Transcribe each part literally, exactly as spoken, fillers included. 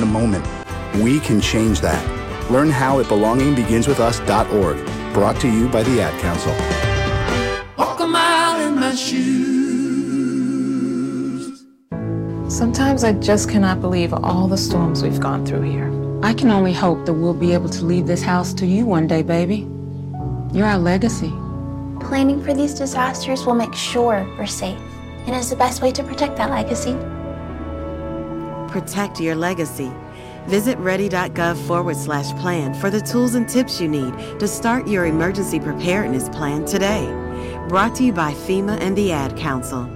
a moment. We can change that. Learn how at belonging begins with us dot org. Brought to you by the Ad Council. Walk a mile in my shoes. Sometimes I just cannot believe all the storms we've gone through here. I can only hope that we'll be able to leave this house to you one day, baby. You're our legacy. Planning for these disasters will make sure we're safe, and is the best way to protect that legacy. Protect your legacy. Visit ready.gov forward slash plan for the tools and tips you need to start your emergency preparedness plan today. Brought to you by FEMA and the Ad Council.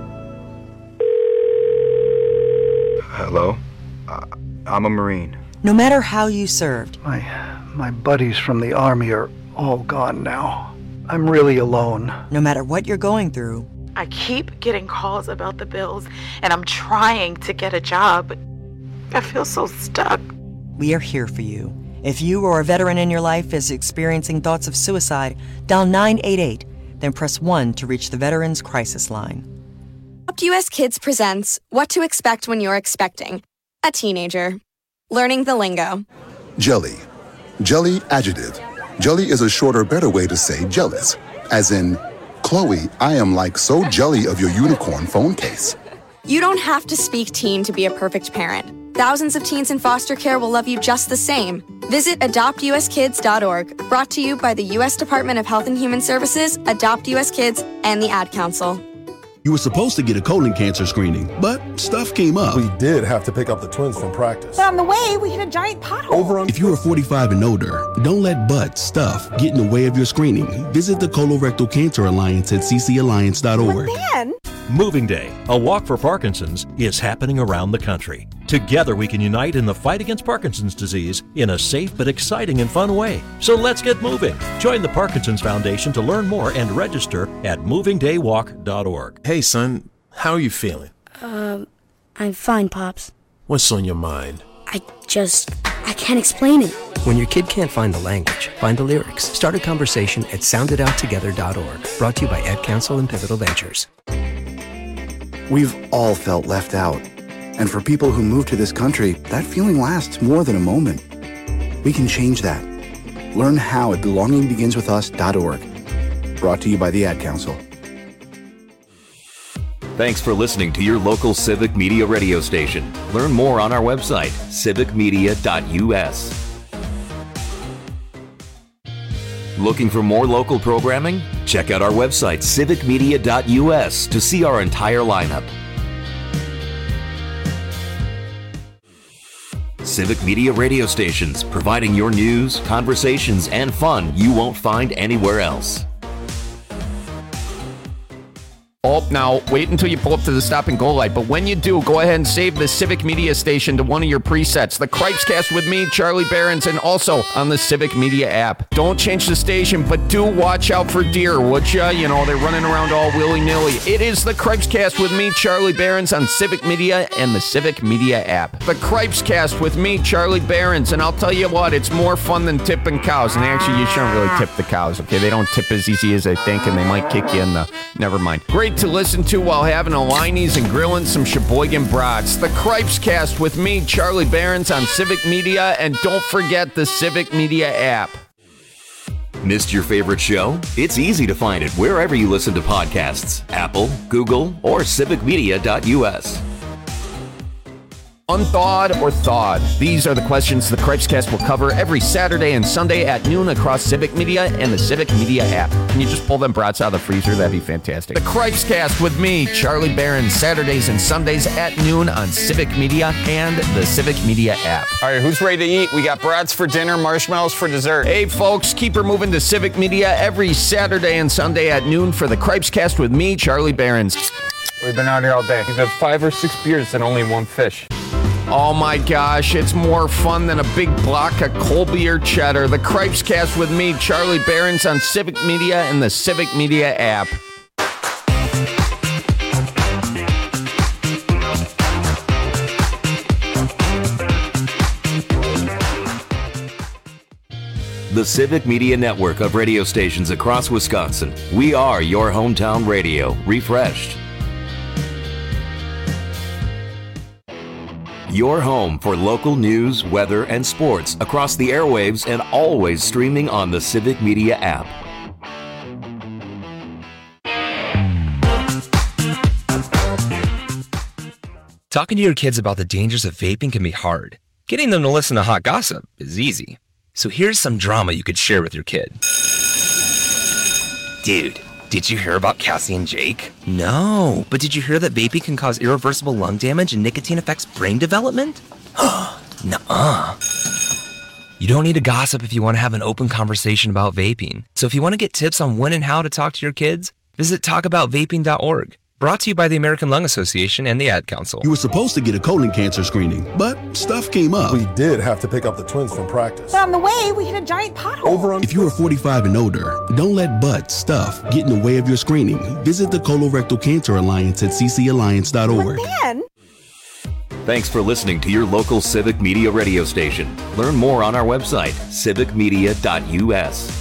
Hello? Uh, I'm a Marine. No matter how you served. My, my buddies from the Army are all gone now. I'm really alone. No matter what you're going through. I keep getting calls about the bills, and I'm trying to get a job. I feel so stuck. We are here for you. If you or a veteran in your life is experiencing thoughts of suicide, dial nine eight eight, then press one to reach the Veterans Crisis Line. Adopt U S Kids presents What to Expect When You're Expecting a Teenager. Learning the lingo. Jelly. Jelly adjective. Jelly is a shorter, better way to say jealous. As in, Chloe, I am like so jelly of your unicorn phone case. You don't have to speak teen to be a perfect parent. Thousands of teens in foster care will love you just the same. Visit adopt u s kids dot org. Brought to you by the U S Department of Health and Human Services, Adopt U S Kids, and the Ad Council. You were supposed to get a colon cancer screening, but stuff came up. We did have to pick up the twins from practice. But on the way, we hit a giant pothole. Over on if you are forty-five and older, don't let butt, stuff get in the way of your screening. Visit the Colorectal Cancer Alliance at c c alliance dot org. But then... Moving Day, a walk for Parkinson's, is happening around the country. Together we can unite in the fight against Parkinson's disease in a safe but exciting and fun way. So let's get moving. Join the Parkinson's Foundation to learn more and register at moving day walk dot org. Hey son, how are you feeling? Um, I'm fine, Pops. What's on your mind? I just, I can't explain it. When your kid can't find the language, find the lyrics. Start a conversation at sound it out together dot org. Brought to you by Ad Council and Pivotal Ventures. We've all felt left out. And for people who move to this country, that feeling lasts more than a moment. We can change that. Learn how at belonging begins with us dot org. Brought to you by the Ad Council. Thanks for listening to your local Civic Media radio station. Learn more on our website, civic media dot u s. Looking for more local programming? Check out our website, civic media dot u s, to see our entire lineup. Civic Media radio stations, providing your news, conversations, and fun you won't find anywhere else. Oh, now, wait until you pull up to the stop and go light. But when you do, go ahead and save the Civic Media station to one of your presets. The Cripescast with me, Charlie Behrens, and also on the Civic Media app. Don't change the station, but do watch out for deer, would ya? You know, they're running around all willy-nilly. It is the Cripescast with me, Charlie Behrens, on Civic Media and the Civic Media app. The Cripescast with me, Charlie Behrens, and I'll tell you what, it's more fun than tipping cows. And actually, you shouldn't really tip the cows, okay? They don't tip as easy as they think, and they might kick you in the... Never mind. Great to listen to while having a Liney's and grilling some Sheboygan brats. The Cripescast with me, Charlie Behrens, on Civic Media, and don't forget the Civic Media app. Missed your favorite show? It's easy to find it wherever you listen to podcasts. Apple, Google, or civic media dot u s. Unthawed or thawed? These are the questions the Cripescast will cover every Saturday and Sunday at noon across Civic Media and the Civic Media app. Can you just pull them brats out of the freezer? That'd be fantastic. The Cripescast with me, Charlie Behrens, Saturdays and Sundays at noon on Civic Media and the Civic Media app. All right, who's ready to eat? We got brats for dinner, marshmallows for dessert. Hey, folks, keep her moving to Civic Media every Saturday and Sunday at noon for the Cripescast with me, Charlie Behrens. We've been out here all day. We've had five or six beers and only one fish. Oh my gosh, it's more fun than a big block of Colby or cheddar. The Cripescast with me, Charlie Behrens, on Civic Media and the Civic Media app. The Civic Media network of radio stations across Wisconsin. We are your hometown radio, refreshed. Your home for local news, weather, and sports across the airwaves and always streaming on the Civic Media app. Talking to your kids about the dangers of vaping can be hard. Getting them to listen to hot gossip is easy. So here's some drama you could share with your kid. Dude, did you hear about Cassie and Jake? No, but did you hear that vaping can cause irreversible lung damage and nicotine affects brain development? Nuh-uh. You don't need to gossip if you want to have an open conversation about vaping. So if you want to get tips on when and how to talk to your kids, visit talk about vaping dot org. Brought to you by the American Lung Association and the Ad Council. You were supposed to get a colon cancer screening, but stuff came up. We did have to pick up the twins from practice. But on the way, we hit a giant pothole. Over on- If you are forty-five and older, don't let butt stuff get in the way of your screening. Visit the Colorectal Cancer Alliance at c c alliance dot org. Man. Thanks for listening to your local Civic Media radio station. Learn more on our website, civic media dot u s.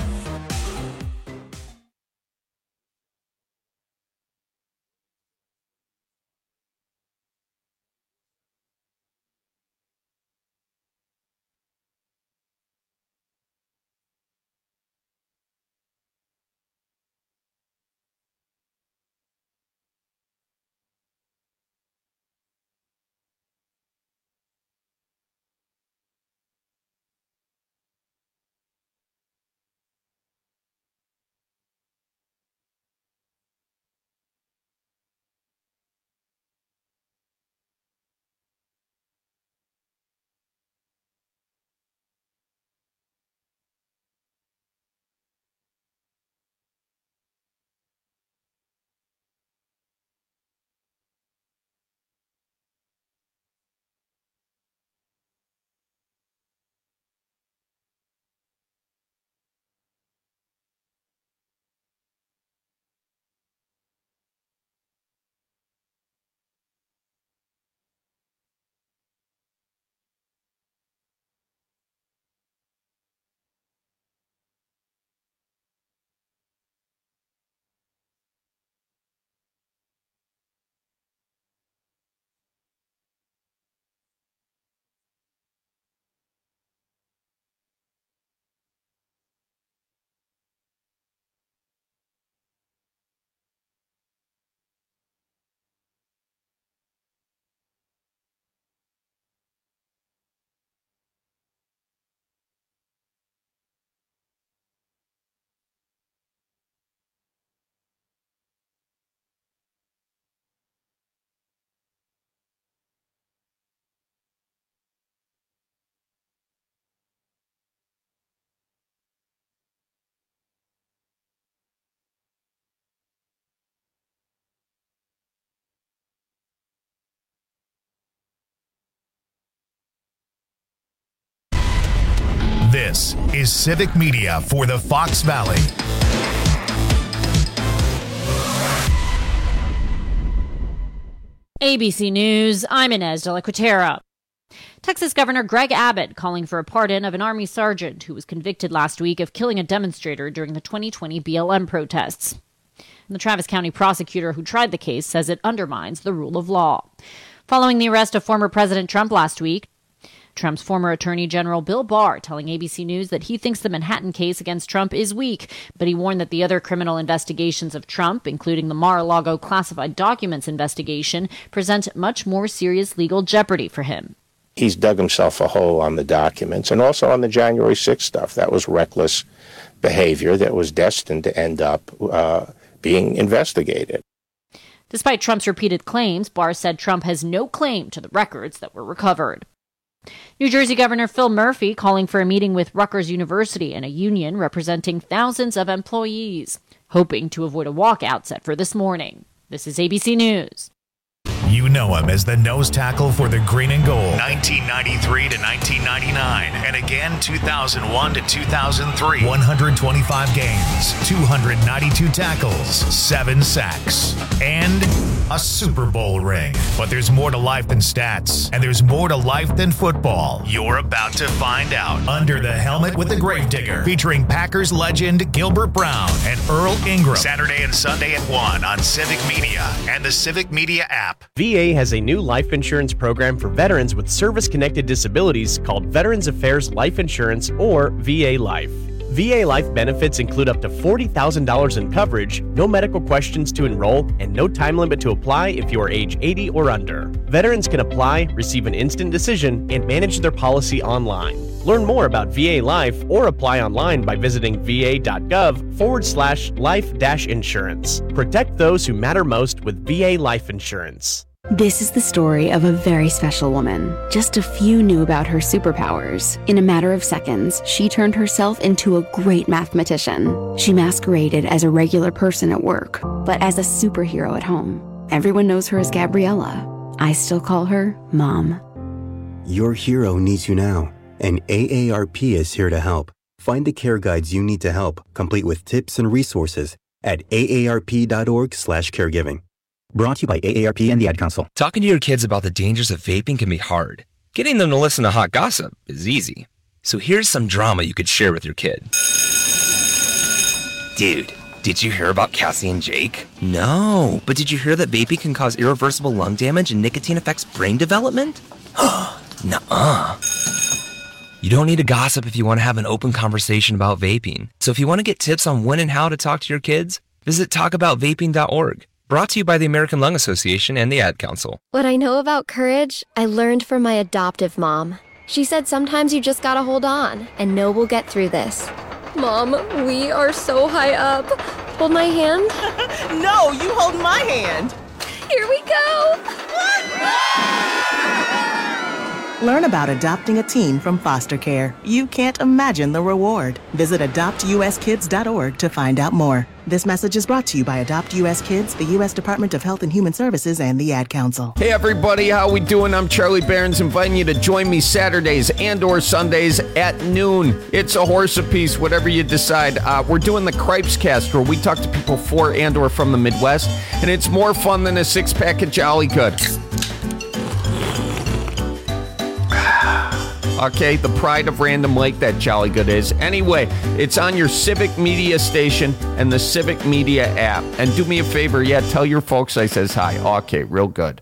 This is Civic Media for the Fox Valley. A B C News, I'm Inez de la Quatera. Texas Governor Greg Abbott calling for a pardon of an Army sergeant who was convicted last week of killing a demonstrator during the twenty twenty B L M protests. And the Travis County prosecutor who tried the case says it undermines the rule of law. Following the arrest of former President Trump last week, Trump's former Attorney General Bill Barr telling A B C News that he thinks the Manhattan case against Trump is weak, but he warned that the other criminal investigations of Trump, including the Mar-a-Lago classified documents investigation, present much more serious legal jeopardy for him. He's dug himself a hole on the documents and also on the January sixth stuff. That was reckless behavior that was destined to end up uh, being investigated. Despite Trump's repeated claims, Barr said Trump has no claim to the records that were recovered. New Jersey Governor Phil Murphy calling for a meeting with Rutgers University and a union representing thousands of employees, hoping to avoid a walkout set for this morning. This is A B C News. You know him as the nose tackle for the green and gold, nineteen ninety-three to nineteen ninety-nine, and again two thousand one to two thousand three. one hundred twenty-five games, two hundred ninety-two tackles, seven sacks, and a Super Bowl ring. But there's more to life than stats, and there's more to life than football. You're about to find out. Under the Helmet with the Gravedigger, featuring Packers legend Gilbert Brown and Earl Ingram. Saturday and Sunday at one on Civic Media and the Civic Media app. V A has a new life insurance program for veterans with service-connected disabilities called Veterans Affairs Life Insurance, or V A Life. V A Life benefits include up to forty thousand dollars in coverage, no medical questions to enroll, and no time limit to apply if you are age eighty or under. Veterans can apply, receive an instant decision, and manage their policy online. Learn more about V A Life or apply online by visiting va.gov forward slash life dash insurance. Protect those who matter most with V A Life Insurance. This is the story of a very special woman. Just a few knew about her superpowers. In a matter of seconds, she turned herself into a great mathematician. She masqueraded as a regular person at work, but as a superhero at home. Everyone knows her as Gabriella. I still call her Mom. Your hero needs you now, and A A R P is here to help. Find the care guides you need to help, complete with tips and resources at aarp.org slash caregiving. Brought to you by A A R P and the Ad Council. Talking to your kids about the dangers of vaping can be hard. Getting them to listen to hot gossip is easy. So here's some drama you could share with your kid. Dude, did you hear about Cassie and Jake? No, but did you hear that vaping can cause irreversible lung damage and nicotine affects brain development? Nuh-uh. You don't need to gossip if you want to have an open conversation about vaping. So if you want to get tips on when and how to talk to your kids, visit talk about vaping dot org. Brought to you by the American Lung Association and the Ad Council. What I know about courage, I learned from my adoptive mom. She said sometimes you just gotta hold on and know we'll get through this. Mom, we are so high up. Hold my hand. No, you hold my hand. Here we go. Learn about adopting a teen from foster care. You can't imagine the reward. Visit adopt u s kids dot org to find out more. This message is brought to you by Adopt U S Kids, the U S Department of Health and Human Services, and the Ad Council. Hey everybody, how we doing? I'm Charlie Behrens, inviting you to join me Saturdays and or Sundays at noon. It's a horse apiece, whatever you decide. Uh, we're doing the Cripes Cast, where we talk to people for and or from the Midwest, and it's more fun than a six-pack of Jolly Good. Okay, the pride of Random Lake, that Jolly Good is. Anyway, it's on your Civic Media station and the Civic Media app. And do me a favor, yeah, tell your folks I says hi. Okay, real good.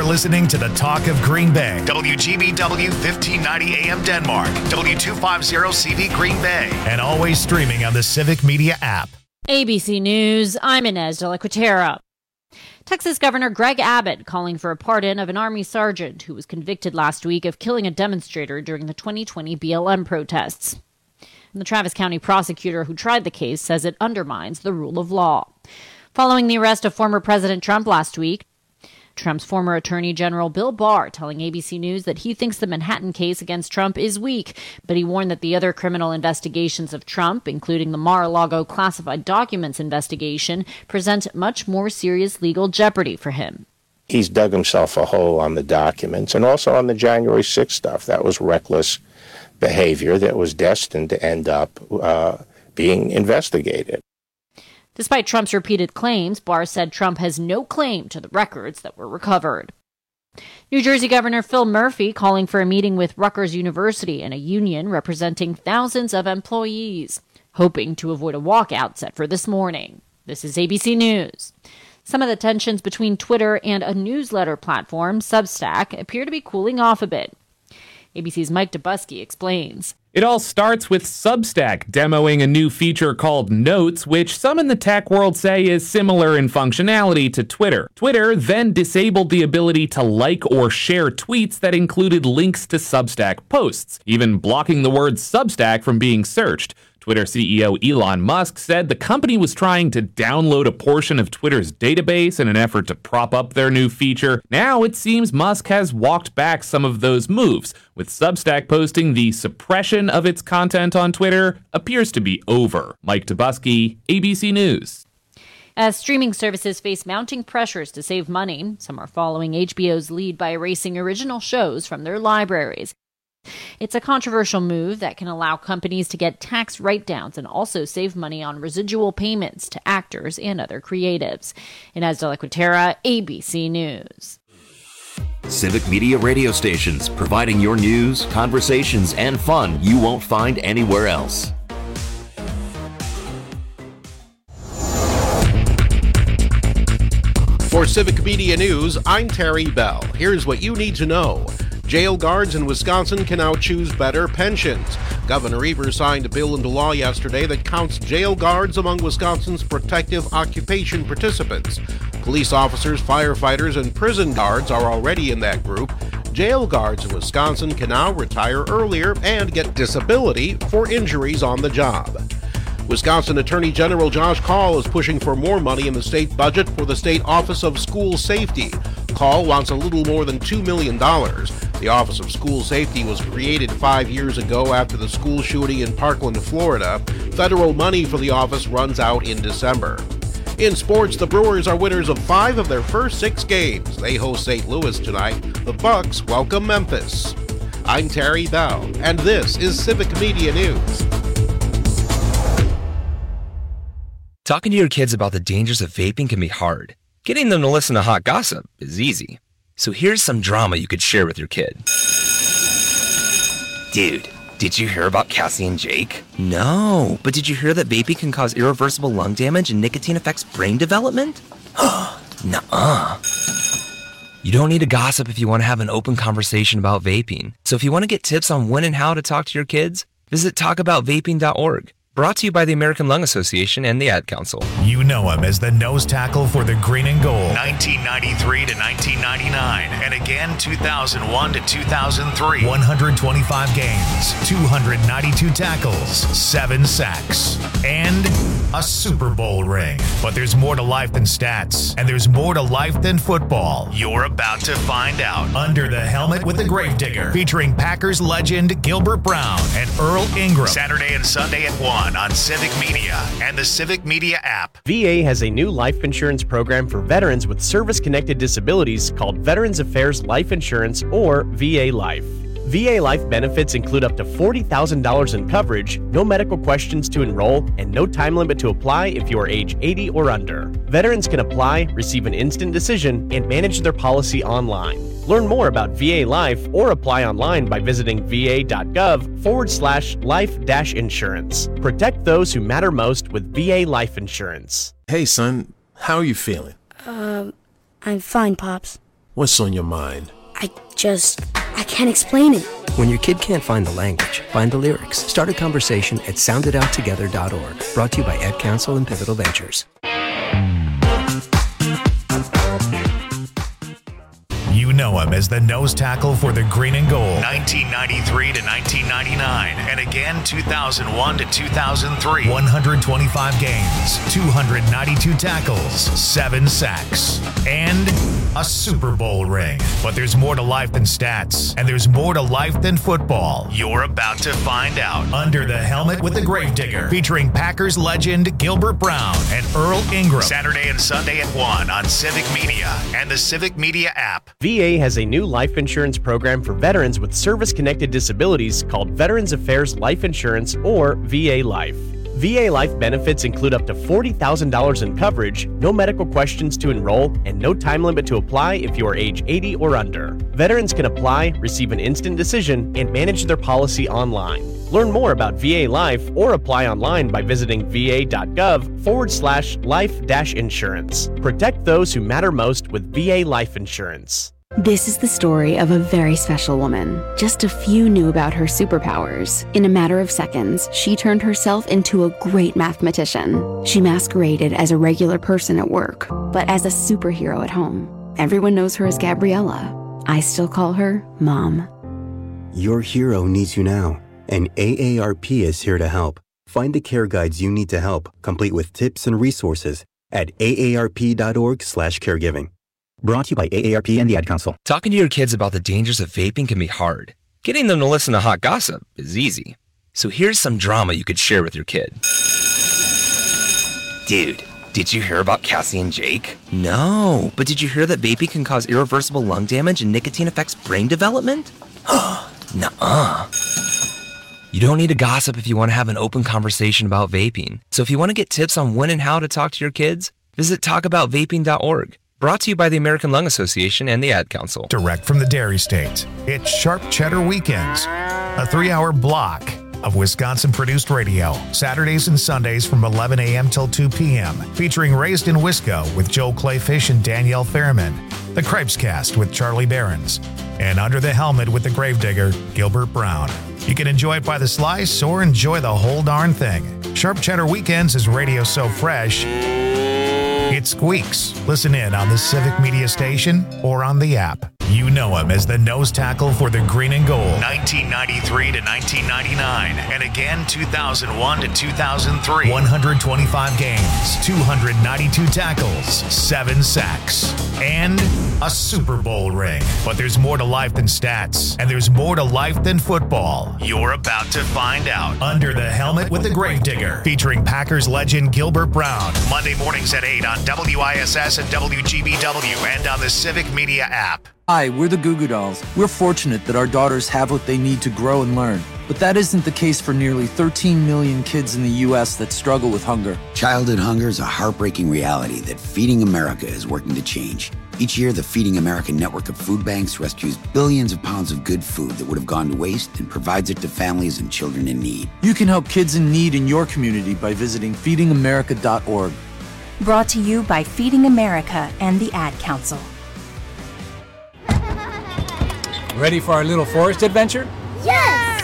You're listening to the Talk of Green Bay. W G B W fifteen ninety A M Denmark. W two fifty C V Green Bay. And always streaming on the Civic Media app. A B C News, I'm Inez de la Quatera. Texas Governor Greg Abbott calling for a pardon of an Army sergeant who was convicted last week of killing a demonstrator during the twenty twenty B L M protests. And the Travis County prosecutor who tried the case says it undermines the rule of law. Following the arrest of former President Trump last week, Trump's former Attorney General Bill Barr telling A B C News that he thinks the Manhattan case against Trump is weak, but he warned that the other criminal investigations of Trump, including the Mar-a-Lago classified documents investigation, present much more serious legal jeopardy for him. He's dug himself a hole on the documents and also on the January sixth stuff. That was reckless behavior that was destined to end up uh, being investigated. Despite Trump's repeated claims, Barr said Trump has no claim to the records that were recovered. New Jersey Governor Phil Murphy calling for a meeting with Rutgers University and a union representing thousands of employees, hoping to avoid a walkout set for this morning. This is A B C News. Some of the tensions between Twitter and a newsletter platform, Substack, appear to be cooling off a bit. A B C's Mike Dubusky explains. It all starts with Substack demoing a new feature called Notes, which some in the tech world say is similar in functionality to Twitter. Twitter then disabled the ability to like or share tweets that included links to Substack posts, even blocking the word Substack from being searched. Twitter C E O Elon Musk said the company was trying to download a portion of Twitter's database in an effort to prop up their new feature. Now it seems Musk has walked back some of those moves, with Substack posting the suppression of its content on Twitter appears to be over. Mike Dubusky, A B C News. As streaming services face mounting pressures to save money, some are following H B O's lead by erasing original shows from their libraries. It's a controversial move that can allow companies to get tax write-downs and also save money on residual payments to actors and other creatives. Inez de la Quatera, A B C News. Civic Media radio stations, providing your news, conversations, and fun you won't find anywhere else. For Civic Media News, I'm Terry Bell. Here's what you need to know. Jail guards in Wisconsin can now choose better pensions. Governor Evers signed a bill into law yesterday that counts jail guards among Wisconsin's protective occupation participants. Police officers, firefighters, and prison guards are already in that group. Jail guards in Wisconsin can now retire earlier and get disability for injuries on the job. Wisconsin Attorney General Josh Kaul is pushing for more money in the state budget for the State Office of School Safety. Kaul wants a little more than two million dollars. The Office of School Safety was created five years ago after the school shooting in Parkland, Florida. Federal money for the office runs out in December. In sports, the Brewers are winners of five of their first six games. They host Saint Louis tonight. The Bucks welcome Memphis. I'm Terry Bell, and this is Civic Media News. Talking to your kids about the dangers of vaping can be hard. Getting them to listen to hot gossip is easy. So here's some drama you could share with your kid. Dude, did you hear about Cassie and Jake? No, but did you hear that vaping can cause irreversible lung damage and nicotine affects brain development? Nuh-uh. You don't need to gossip if you want to have an open conversation about vaping. So if you want to get tips on when and how to talk to your kids, visit talk about vaping dot org. Brought to you by the American Lung Association and the Ad Council. You know him as the nose tackle for the Green and Gold, nineteen ninety-three to nineteen ninety-nine, and again two thousand one to two thousand three. one hundred twenty-five games, two hundred ninety-two tackles, seven sacks, and a Super Bowl ring. But there's more to life than stats, and there's more to life than football. You're about to find out. Under the Helmet with the Gravedigger, featuring Packers legend Gilbert Brown and Earl Ingram. Saturday and Sunday at one on Civic Media and the Civic Media app. V A has a new life insurance program for veterans with service-connected disabilities called Veterans Affairs Life Insurance, or V A Life. V A Life benefits include up to forty thousand dollars in coverage, no medical questions to enroll, and no time limit to apply if you are age eighty or under. Veterans can apply, receive an instant decision, and manage their policy online. Learn more about V A Life or apply online by visiting va.gov forward slash life dash insurance. Protect those who matter most with V A Life Insurance. Hey, son, how are you feeling? Um, I'm fine, Pops. What's on your mind? I just, I can't explain it. When your kid can't find the language, find the lyrics. Start a conversation at sound it out together dot org. Brought to you by Ad Council and Pivotal Ventures. You know him as the nose tackle for the Green and Gold, nineteen ninety-three to nineteen ninety-nine, and again two thousand one to two thousand three. one hundred twenty-five games, two hundred ninety-two tackles, seven sacks, and a Super Bowl ring. But there's more to life than stats, and there's more to life than football. You're about to find out. Under the Helmet with the Gravedigger, featuring Packers legend Gilbert Brown and Earl Ingram. Saturday and Sunday at one on Civic Media and the Civic Media app. V A has a new life insurance program for veterans with service-connected disabilities called Veterans Affairs Life Insurance, or V A Life. V A Life benefits include up to forty thousand dollars in coverage, no medical questions to enroll, and no time limit to apply if you are age eighty or under. Veterans can apply, receive an instant decision, and manage their policy online. Learn more about V A Life or apply online by visiting va.gov forward slash life dash insurance. Protect those who matter most with V A Life Insurance. This is the story of a very special woman. Just a few knew about her superpowers. In a matter of seconds, she turned herself into a great mathematician. She masqueraded as a regular person at work, but as a superhero at home. Everyone knows her as Gabriella. I still call her Mom. Your hero needs you now, and A A R P is here to help. Find the care guides you need to help, complete with tips and resources at aarp.org slash caregiving. Brought to you by A A R P and the Ad Council. Talking to your kids about the dangers of vaping can be hard. Getting them to listen to hot gossip is easy. So here's some drama you could share with your kid. Dude, did you hear about Cassie and Jake? No, but did you hear that vaping can cause irreversible lung damage and nicotine affects brain development? Nuh-uh. You don't need to gossip if you want to have an open conversation about vaping. So if you want to get tips on when and how to talk to your kids, visit talk about vaping dot org. Brought to you by the American Lung Association and the Ad Council. Direct from the Dairy State, it's Sharp Cheddar Weekends, a three-hour block of Wisconsin-produced radio, Saturdays and Sundays from eleven a.m. till two p.m., featuring Raised in Wisco with Joel Clayfish and Danielle Fairman, The Cripes Cast with Charlie Behrens, and Under the Helmet with the Gravedigger, Gilbert Brown. You can enjoy it by the slice or enjoy the whole darn thing. Sharp Cheddar Weekends is radio so fresh, it squeaks. Listen in on the Civic Media Station or on the app. You know him as the nose tackle for the Green and Gold, nineteen ninety-three to nineteen ninety-nine, and again two thousand one to two thousand three. one hundred twenty-five games, two hundred ninety-two tackles, seven sacks, and a Super Bowl ring. But there's more to life than stats, and there's more to life than football. You're about to find out. Under the Helmet with the Gravedigger, featuring Packers legend Gilbert Brown, Monday mornings at eight on W I S S and W G B W and on the Civic Media app. Hi, we're the Goo Goo Dolls. We're fortunate that our daughters have what they need to grow and learn. But that isn't the case for nearly thirteen million kids in the U S that struggle with hunger. Childhood hunger is a heartbreaking reality that Feeding America is working to change. Each year, the Feeding America network of food banks rescues billions of pounds of good food that would have gone to waste and provides it to families and children in need. You can help kids in need in your community by visiting feeding america dot org. Brought to you by Feeding America and the Ad Council. Ready for our little forest adventure? Yes!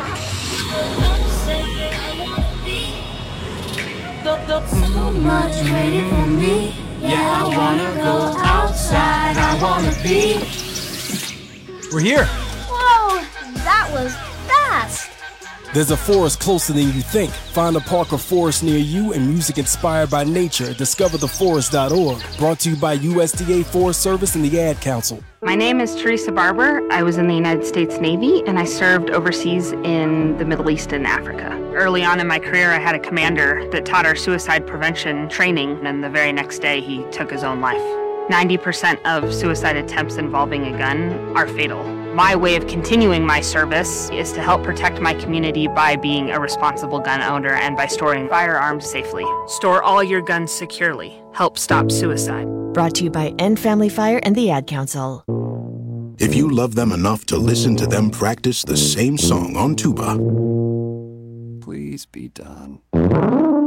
So much waiting for me. Yeah, I wanna go outside. I wanna be. We're here. Whoa, that was fast. There's a forest closer than you think. Find a park or forest near you and music inspired by nature. discover the forest dot org. Brought to you by U S D A Forest Service and the Ad Council. My name is Teresa Barber. I was in the United States Navy and I served overseas in the Middle East and Africa. Early on in my career, I had a commander that taught our suicide prevention training, and the very next day he took his own life. ninety percent of suicide attempts involving a gun are fatal. My way of continuing my service is to help protect my community by being a responsible gun owner and by storing firearms safely. Store all your guns securely. Help stop suicide. Brought to you by End Family Fire and the Ad Council. If you love them enough to listen to them practice the same song on tuba, please be done.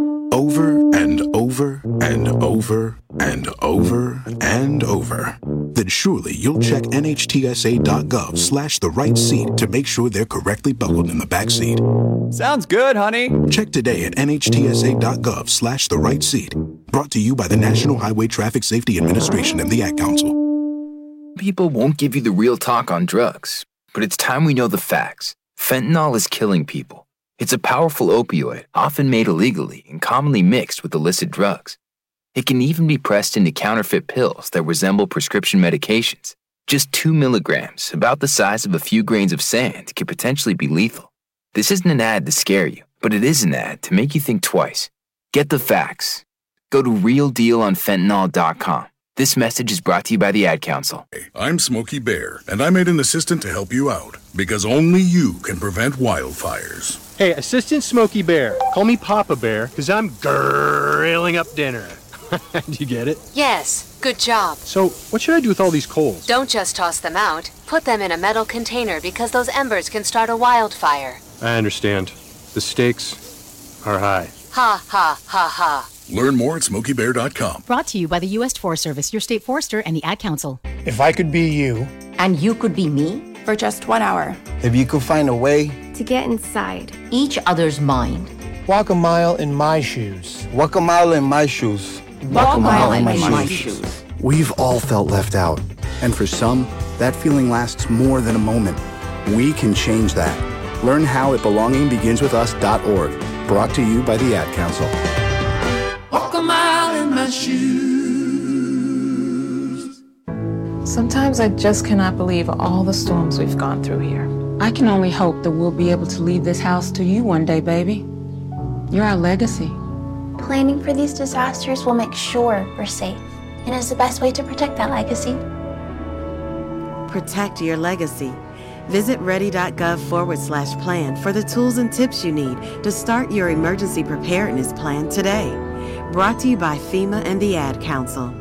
Over and over and over and over and over, then surely you'll check nhtsa.gov slash the right seat to make sure they're correctly buckled in the back seat. Sounds good, honey. Check today at nhtsa.gov slash the right seat. Brought to you by the National Highway Traffic Safety Administration and the Ad Council. People won't give you the real talk on drugs, but it's time we know the facts. Fentanyl is killing people. It's a powerful opioid, often made illegally and commonly mixed with illicit drugs. It can even be pressed into counterfeit pills that resemble prescription medications. Just two milligrams, about the size of a few grains of sand, could potentially be lethal. This isn't an ad to scare you, but it is an ad to make you think twice. Get the facts. Go to real deal on fentanyl dot com. This message is brought to you by the Ad Council. I'm Smokey Bear, and I made an assistant to help you out, because only you can prevent wildfires. Hey, Assistant Smokey Bear, call me Papa Bear, because I'm grilling up dinner. Do you get it? Yes, good job. So, what should I do with all these coals? Don't just toss them out. Put them in a metal container because those embers can start a wildfire. I understand. The stakes are high. Ha, ha, ha, ha. Learn more at smokey bear dot com. Brought to you by the U S Forest Service, your state forester, and the Ad Council. If I could be you. And you could be me? For just one hour. If you could find a way. To get inside. Each other's mind. Walk a mile in my shoes. Walk a mile in my shoes. Walk, Walk a mile in my, my shoes. shoes. We've all felt left out. And for some, that feeling lasts more than a moment. We can change that. Learn how at belonging begins with us dot org. Brought to you by the Ad Council. Walk a mile in my shoes. Sometimes I just cannot believe all the storms we've gone through here. I can only hope that we'll be able to leave this house to you one day, baby. You're our legacy. Planning for these disasters will make sure we're safe, and is the best way to protect that legacy. Protect your legacy. Visit ready.gov forward slash plan for the tools and tips you need to start your emergency preparedness plan today. Brought to you by FEMA and the Ad Council.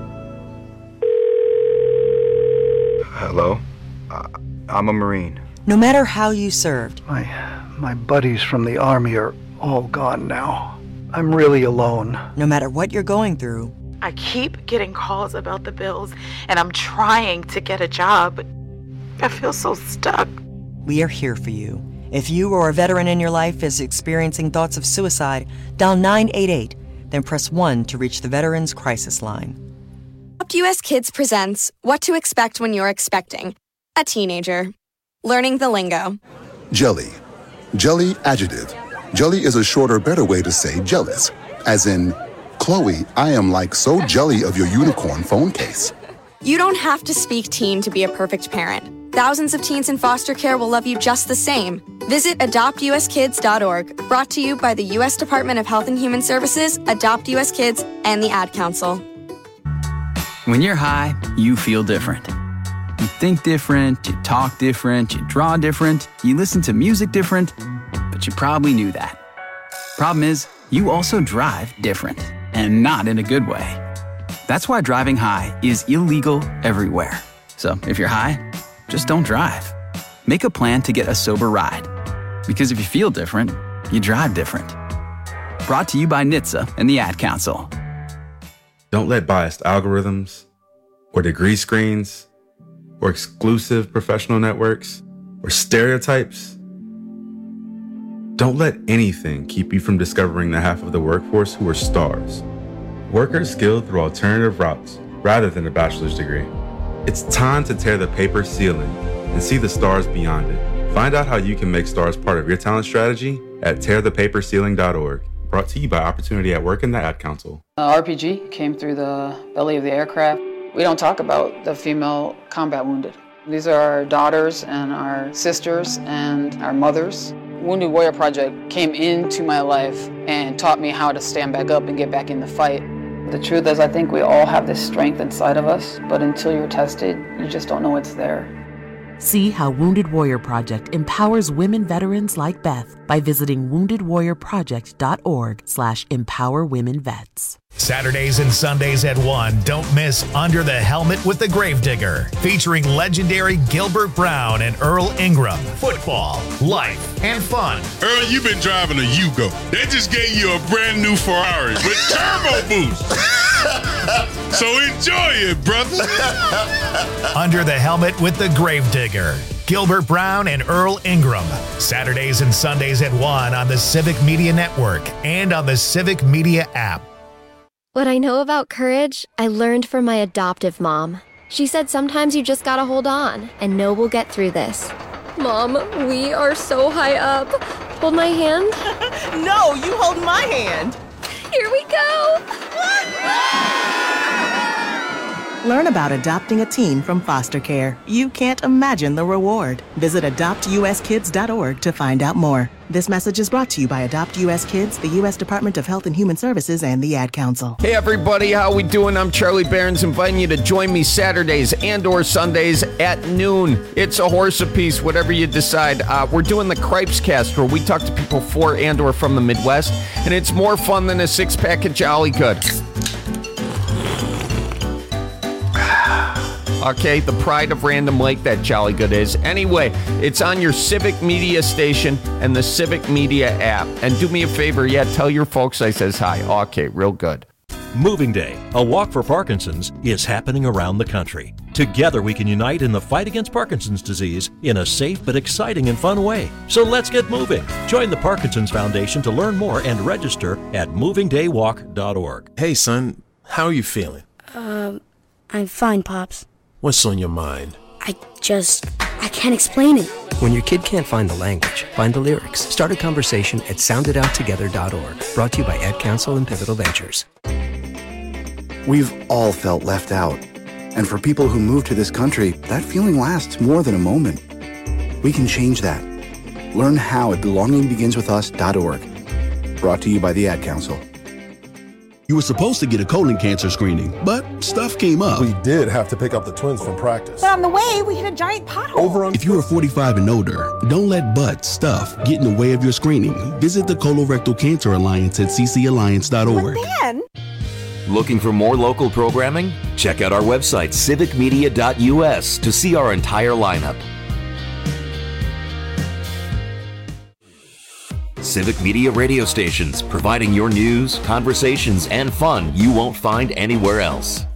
Hello? Uh, I'm a Marine. No matter how you served. My, my buddies from the Army are all gone now. I'm really alone. No matter what you're going through. I keep getting calls about the bills, and I'm trying to get a job, but I feel so stuck. We are here for you. If you or a veteran in your life is experiencing thoughts of suicide, dial nine eight eight, then press one to reach the Veterans Crisis Line. Adopt U S Kids presents What to Expect When You're Expecting a Teenager. Learning the lingo. Jelly. Jelly adjective. Jelly is a shorter, better way to say jealous. As in, Chloe, I am like so jelly of your unicorn phone case. You don't have to speak teen to be a perfect parent. Thousands of teens in foster care will love you just the same. Visit adopt u s kids dot org. Brought to you by the U S Department of Health and Human Services, Adopt U S Kids, and the Ad Council. When you're high, you feel different. You think different, you talk different, you draw different, you listen to music different, but you probably knew that. Problem is, you also drive different, and not in a good way. That's why driving high is illegal everywhere. So if you're high, just don't drive. Make a plan to get a sober ride. Because if you feel different, you drive different. Brought to you by N H T S A and the Ad Council. Don't let biased algorithms, or degree screens, or exclusive professional networks, or stereotypes. Don't let anything keep you from discovering the half of the workforce who are stars. Workers skilled through alternative routes rather than a bachelor's degree. It's time to tear the paper ceiling and see the stars beyond it. Find out how you can make stars part of your talent strategy at tear the paper ceiling dot org. Brought to you by Opportunity at Work and the Ad Council. Uh, R P G came through the belly of the aircraft. We don't talk about the female combat wounded. These are our daughters and our sisters and our mothers. Wounded Warrior Project came into my life and taught me how to stand back up and get back in the fight. The truth is, I think we all have this strength inside of us, but until you're tested, you just don't know it's there. See how Wounded Warrior Project empowers women veterans like Beth by visiting wounded warrior project dot org slash empower women vets. Saturdays and Sundays at one, don't miss Under the Helmet with the Gravedigger, featuring legendary Gilbert Brown and Earl Ingram. Football, life, and fun. Earl, you've been driving a Yugo. They just gave you a brand new Ferrari with turbo boost. So enjoy it, brother. Under the Helmet with the Gravedigger. Gilbert Brown and Earl Ingram. Saturdays and Sundays at one on the Civic Media Network and on the Civic Media app. What I know about courage, I learned from my adoptive mom. She said sometimes you just gotta hold on and know we'll get through this. Mom, we are so high up. Hold my hand. No, you hold my hand. Here we go. Learn about adopting a teen from foster care. You can't imagine the reward. Visit adopt u s kids dot org to find out more. This message is brought to you by Adopt U S Kids, the U S Department of Health and Human Services, and the Ad Council. Hey everybody, how we doing? I'm Charlie Behrens, inviting you to join me Saturdays and or Sundays at noon. It's a horse apiece, whatever you decide. Uh, we're doing the Cripes Cast, where we talk to people for and or from the Midwest, and it's more fun than a six-pack of Jolly Good. Okay, the pride of Random Lake, that Jolly Good is. Anyway, it's on your Civic Media station and the Civic Media app. And do me a favor, yeah, tell your folks I says hi. Okay, real good. Moving Day, a walk for Parkinson's, is happening around the country. Together we can unite in the fight against Parkinson's disease in a safe but exciting and fun way. So let's get moving. Join the Parkinson's Foundation to learn more and register at moving day walk dot org. Hey son, how are you feeling? Um, I'm fine, Pops. What's on your mind? I just, I can't explain it. When your kid can't find the language, find the lyrics. Start a conversation at sound it out together dot org. Brought to you by Ad Council and Pivotal Ventures. We've all felt left out. And for people who move to this country, that feeling lasts more than a moment. We can change that. Learn how at belonging begins with us dot org. Brought to you by the Ad Council. You were supposed to get a colon cancer screening, but stuff came up. We did have to pick up the twins from practice. But on the way, we hit a giant pothole. Over on if you are forty-five and older, don't let butt stuff get in the way of your screening. Visit the Colorectal Cancer Alliance at c c alliance dot org. But then... Looking for more local programming? Check out our website, civic media dot u s, to see our entire lineup. Civic Media radio stations, providing your news, conversations, and fun you won't find anywhere else.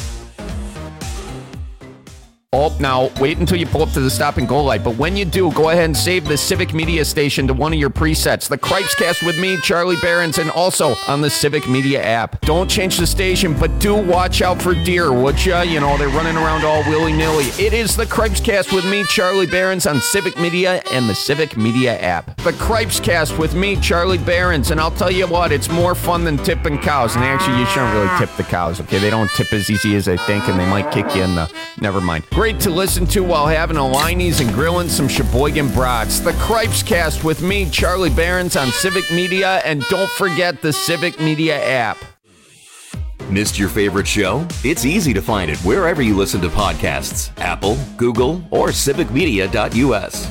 Oh, now, wait until you pull up to the stop and go light. But when you do, go ahead and save the Civic Media station to one of your presets. The Cripes Cast with me, Charlie Behrens, and also on the Civic Media app. Don't change the station, but do watch out for deer, would ya? You know, they're running around all willy-nilly. It is the Cripes Cast with me, Charlie Behrens, on Civic Media and the Civic Media app. The Cripes Cast with me, Charlie Behrens, and I'll tell you what, it's more fun than tipping cows. And actually, you shouldn't really tip the cows, okay? They don't tip as easy as they think, and they might kick you in the... Never mind. Great to listen to while having a Liney's and grilling some Sheboygan brats. The Cripes Cast with me, Charlie Behrens, on Civic Media, and don't forget the Civic Media app. Missed your favorite show? It's easy to find it wherever you listen to podcasts. Apple, Google, or civic media dot u s.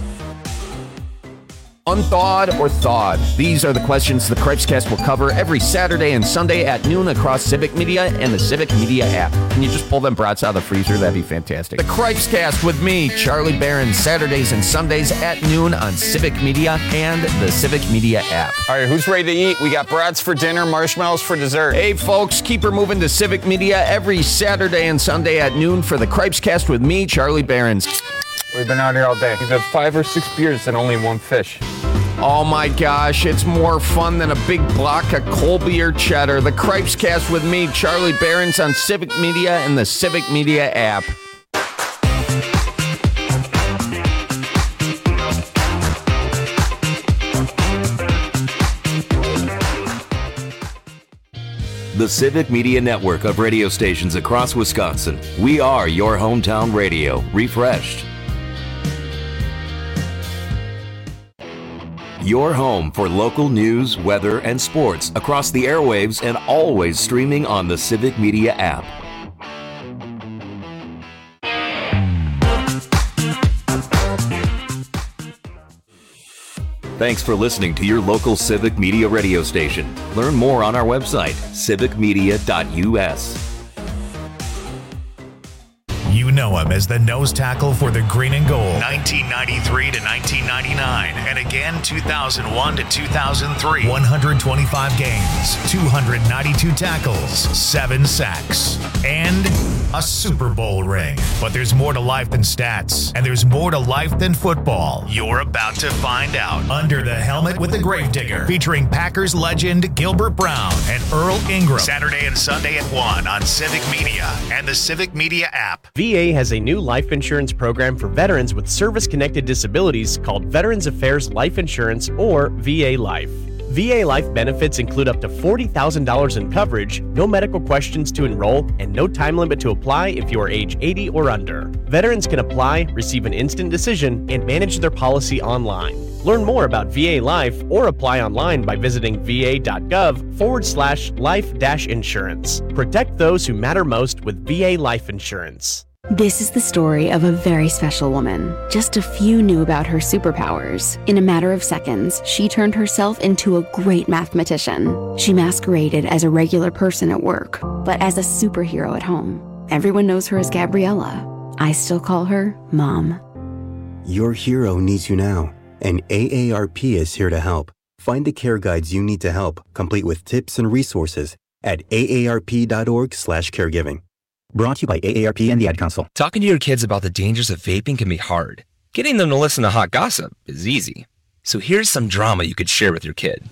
Unthawed or thawed? These are the questions the Cripes Cast will cover every Saturday and Sunday at noon across Civic Media and the Civic Media app. Can you just pull them brats out of the freezer? That'd be fantastic. The Cripes Cast with me, Charlie Behrens, Saturdays and Sundays at noon on Civic Media and the Civic Media app. All right, who's ready to eat? We got brats for dinner, marshmallows for dessert. Hey, folks, keep her moving to Civic Media every Saturday and Sunday at noon for the Cripes Cast with me, Charlie Behrens. We've been out here all day. We've had five or six beers and only one fish. Oh my gosh, it's more fun than a big block of Colby or cheddar. The Cripes Cast with me, Charlie Behrens, on Civic Media and the Civic Media app. The Civic Media network of radio stations across Wisconsin. We are your hometown radio, refreshed. Your home for local news, weather, and sports across the airwaves and always streaming on the Civic Media app. Thanks for listening to your local Civic Media radio station. Learn more on our website, civic media dot u s. You know him as the nose tackle for the Green and Gold, nineteen ninety-three to nineteen ninety-nine, and again two thousand one to two thousand three. one hundred twenty-five games, two hundred ninety-two tackles, seven sacks, and a Super Bowl ring. But there's more to life than stats, and there's more to life than football. You're about to find out. Under the Helmet with the Gravedigger, featuring Packers legend Gilbert Brown and Earl Ingram. Saturday and Sunday at one on Civic Media and the Civic Media app. V A has a new life insurance program for veterans with service-connected disabilities called Veterans Affairs Life Insurance, or V A Life. V A Life benefits include up to forty thousand dollars in coverage, no medical questions to enroll, and no time limit to apply if you are age eighty or under. Veterans can apply, receive an instant decision, and manage their policy online. Learn more about V A Life or apply online by visiting va.gov forward slash life dash insurance. Protect those who matter most with V A Life Insurance. This is the story of a very special woman. Just a few knew about her superpowers. In a matter of seconds, she turned herself into a great mathematician. She masqueraded as a regular person at work, but as a superhero at home. Everyone knows her as Gabriella. I still call her Mom. Your hero needs you now, and A A R P is here to help. Find the care guides you need to help, complete with tips and resources at aarp.org slash caregiving. Brought to you by A A R P and the Ad Council. Talking to your kids about the dangers of vaping can be hard. Getting them to listen to hot gossip is easy. So here's some drama you could share with your kid.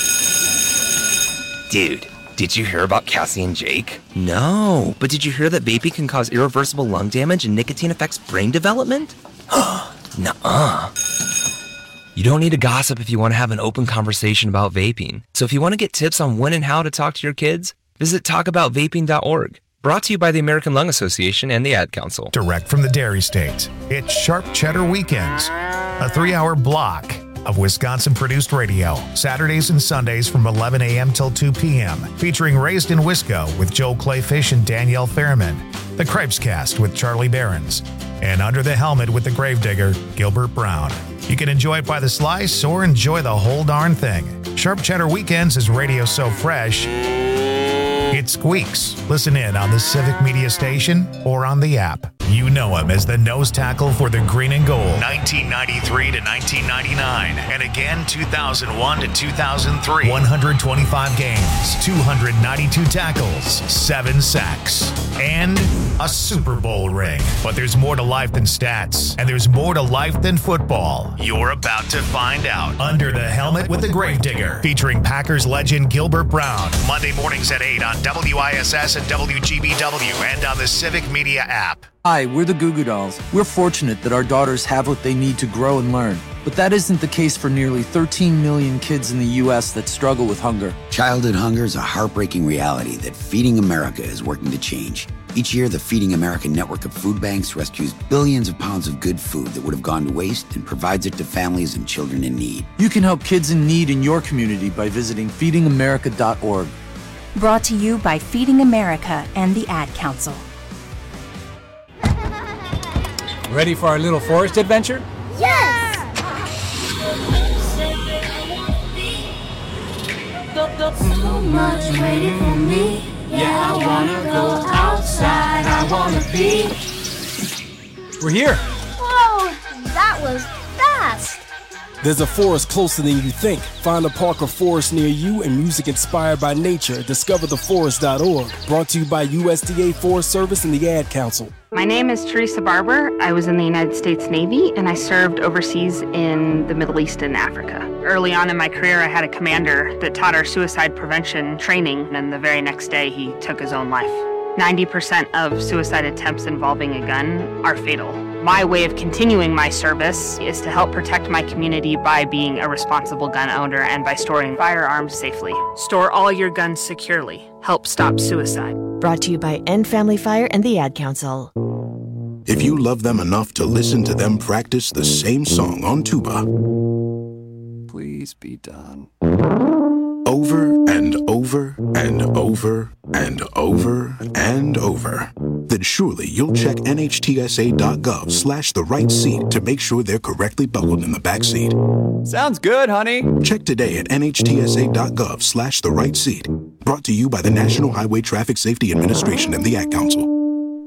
Dude, did you hear about Cassie and Jake? No, but did you hear that vaping can cause irreversible lung damage and nicotine affects brain development? Nuh-uh. You don't need to gossip if you want to have an open conversation about vaping. So if you want to get tips on when and how to talk to your kids, visit talk about vaping dot org. Brought to you by the American Lung Association and the Ad Council. Direct from the Dairy State, it's Sharp Cheddar Weekends, a three-hour block of Wisconsin-produced radio, Saturdays and Sundays from eleven a.m. till two p.m., featuring Raised in Wisco with Joel Clayfish and Danielle Fairman, The Cripes Cast with Charlie Behrens, and Under the Helmet with the Gravedigger, Gilbert Brown. You can enjoy it by the slice or enjoy the whole darn thing. Sharp Cheddar Weekends is radio so fresh, it squeaks. Listen in on the Civic Media Station or on the app. You know him as the nose tackle for the Green and Gold, nineteen ninety-three to nineteen ninety-nine, and again two thousand one to two thousand three. one hundred twenty-five games, two hundred ninety-two tackles, seven sacks, and a Super Bowl ring. But there's more to life than stats, and there's more to life than football. You're about to find out. Under the Helmet with the Gravedigger, featuring Packers legend Gilbert Brown, Monday mornings at eight on W I S S and W G B W and on the Civic Media app. Hi, we're the Goo Goo Dolls. We're fortunate that our daughters have what they need to grow and learn. But that isn't the case for nearly thirteen million kids in the U S that struggle with hunger. Childhood hunger is a heartbreaking reality that Feeding America is working to change. Each year, the Feeding America network of food banks rescues billions of pounds of good food that would have gone to waste and provides it to families and children in need. You can help kids in need in your community by visiting feeding america dot org. Brought to you by Feeding America and the Ad Council. Ready for our little forest adventure? Yes! So much waiting for me. Yeah, I wanna go outside. I wanna be. We're here. Whoa, that was fast. There's a forest closer than you think. Find a park or forest near you and music inspired by nature. discover the forest dot org. Brought to you by U S D A Forest Service and the Ad Council. My name is Teresa Barber. I was in the United States Navy and I served overseas in the Middle East and Africa. Early on in my career, I had a commander that taught our suicide prevention training, and the very next day he took his own life. ninety percent of suicide attempts involving a gun are fatal. My way of continuing my service is to help protect my community by being a responsible gun owner and by storing firearms safely. Store all your guns securely. Help stop suicide. Brought to you by End Family Fire and the Ad Council. If you love them enough to listen to them practice the same song on tuba, please be done. Over and over and over and over and over, then surely you'll check N H T S A dot gov slash the right seat to make sure they're correctly buckled in the back seat. Sounds good, honey. Check today at N H T S A dot gov slash the right seat. Brought to you by the National Highway Traffic Safety Administration and the Ad Council.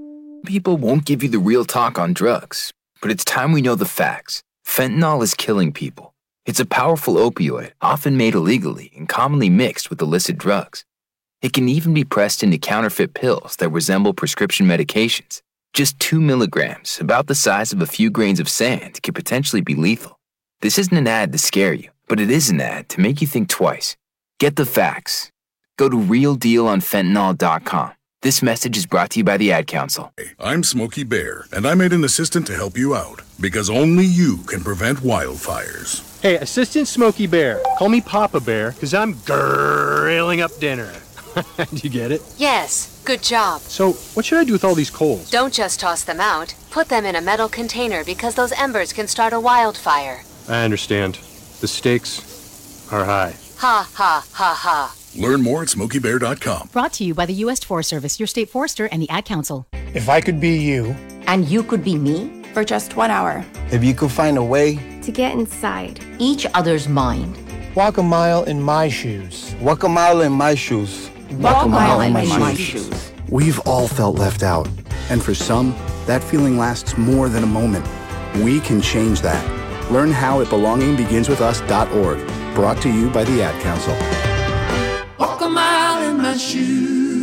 people won't give you the real talk on drugs, but it's time we know the facts. Fentanyl is killing people. It's a powerful opioid, often made illegally and commonly mixed with illicit drugs. It can even be pressed into counterfeit pills that resemble prescription medications. Just two milligrams, about the size of a few grains of sand, could potentially be lethal. This isn't an ad to scare you, but it is an ad to make you think twice. Get the facts. Go to real deal on fentanyl dot com. This message is brought to you by the Ad Council. I'm Smokey Bear, and I made an assistant to help you out, because only you can prevent wildfires. Hey, Assistant Smokey Bear. Call me Papa Bear, because I'm grilling up dinner. Do you get it? Yes, good job. So, what should I do with all these coals? Don't just toss them out. Put them in a metal container because those embers can start a wildfire. I understand. The stakes are high. Ha, ha, ha, ha. Learn more at smokey bear dot com. Brought to you by the U S Forest Service, your state forester, and the Ad Council. If I could be you. And you could be me? For just one hour. If you could find a way. To get inside each other's mind. Walk a mile in my shoes. Walk a mile in my shoes. Walk, Walk a mile, mile in my, my shoes. shoes. We've all felt left out. And for some, that feeling lasts more than a moment. We can change that. Learn how at belonging begins with us dot org. Brought to you by the Ad Council. Walk a mile in my shoes.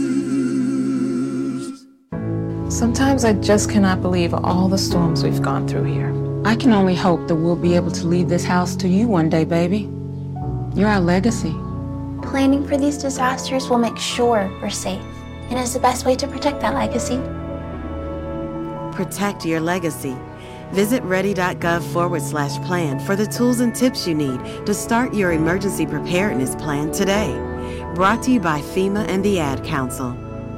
Sometimes I just cannot believe all the storms we've gone through here. I can only hope that we'll be able to leave this house to you one day, baby. You're our legacy. Planning for these disasters will make sure we're safe, and is the best way to protect that legacy. Protect your legacy. Visit ready.gov forward slash plan for the tools and tips you need to start your emergency preparedness plan today. Brought to you by FEMA and the Ad Council.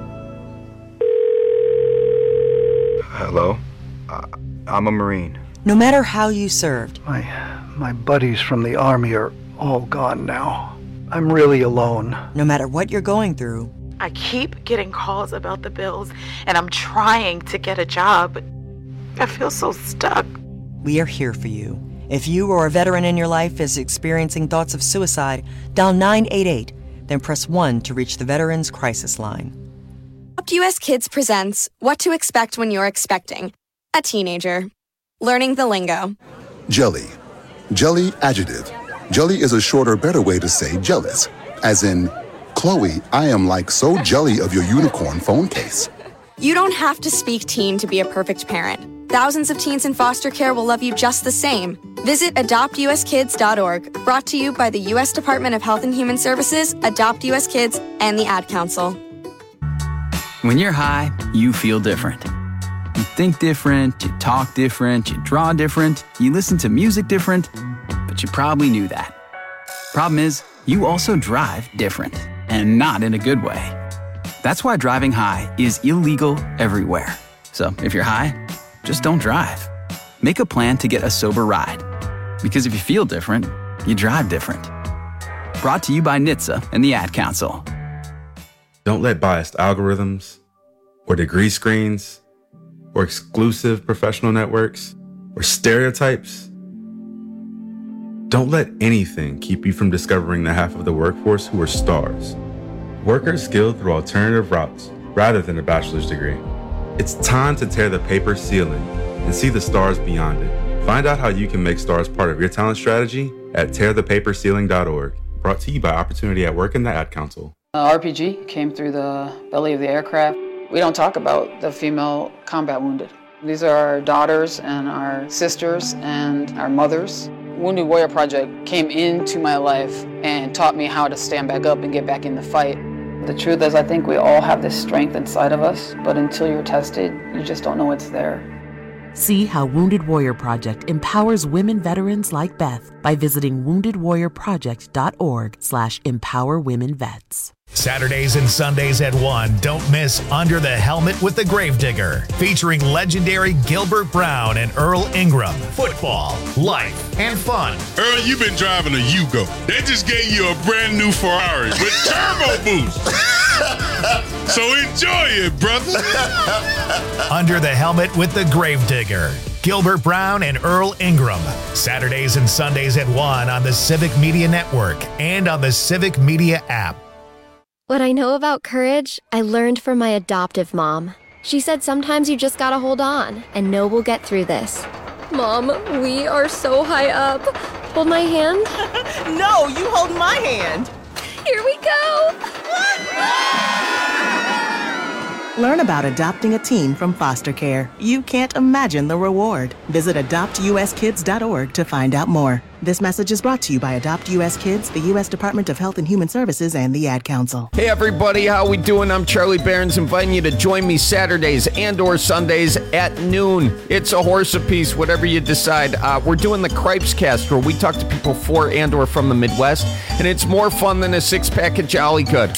Hello? Uh, I'm a Marine. No matter how you served. My, my buddies from the Army are all gone now. I'm really alone. No matter what you're going through. I keep getting calls about the bills, and I'm trying to get a job, but I feel so stuck. We are here for you. If you or a veteran in your life is experiencing thoughts of suicide, dial nine eight eight, then press one to reach the Veterans Crisis Line. Adopt U S Kids presents What to Expect When You're Expecting a Teenager. Learning the lingo. Jelly. Jelly adjective. Jelly is a shorter, better way to say jealous. As in, Chloe, I am like so jelly of your unicorn phone case. You don't have to speak teen to be a perfect parent. Thousands of teens in foster care will love you just the same. Visit adopt u s kids dot org. Brought to you by the U S Department of Health and Human Services, Adopt U S Kids, and the Ad Council. When you're high, you feel different. You think different, you talk different, you draw different, you listen to music different, but you probably knew that. Problem is, you also drive different, and not in a good way. That's why driving high is illegal everywhere. So if you're high, just don't drive. Make a plan to get a sober ride. Because if you feel different, you drive different. Brought to you by N H T S A and the Ad Council. Don't let biased algorithms, or degree screens, or exclusive professional networks, or stereotypes. Don't let anything keep you from discovering the half of the workforce who are stars. Workers skilled through alternative routes rather than a bachelor's degree. It's time to tear the paper ceiling and see the stars beyond it. Find out how you can make stars part of your talent strategy at tear the paper ceiling dot org. Brought to you by Opportunity at Work and the Ad Council. Uh, R P G came through the belly of the aircraft. We don't talk about the female combat wounded. These are our daughters and our sisters and our mothers. Wounded Warrior Project came into my life and taught me how to stand back up and get back in the fight. The truth is, I think we all have this strength inside of us, but until you're tested, you just don't know it's there. See how Wounded Warrior Project empowers women veterans like Beth by visiting wounded warrior project dot org slash empower women vets. Saturdays and Sundays at one, don't miss Under the Helmet with the Gravedigger, featuring legendary Gilbert Brown and Earl Ingram. Football, life, and fun. Earl, you've been driving a Yugo. They just gave you a brand new Ferrari with turbo boost. So enjoy it, brother. Under the Helmet with the Gravedigger. Gilbert Brown and Earl Ingram. Saturdays and Sundays at one on the Civic Media Network and on the Civic Media app. What I know about courage, I learned from my adoptive mom. She said sometimes you just gotta hold on and know we'll get through this. Mom, we are so high up. Hold my hand. No, you hold my hand. Here we go. Learn about adopting a teen from foster care. You can't imagine the reward. Visit adopt u s kids dot org to find out more. This message is brought to you by Adopt U S Kids, the U S Department of Health and Human Services, and the Ad Council. Hey everybody, how we doing? I'm Charlie Behrens, inviting you to join me Saturdays and or Sundays at noon. It's a horse apiece, whatever you decide. Uh, we're doing the Cripes Cast, where we talk to people for and or from the Midwest, and it's more fun than a six-pack of Jolly Good.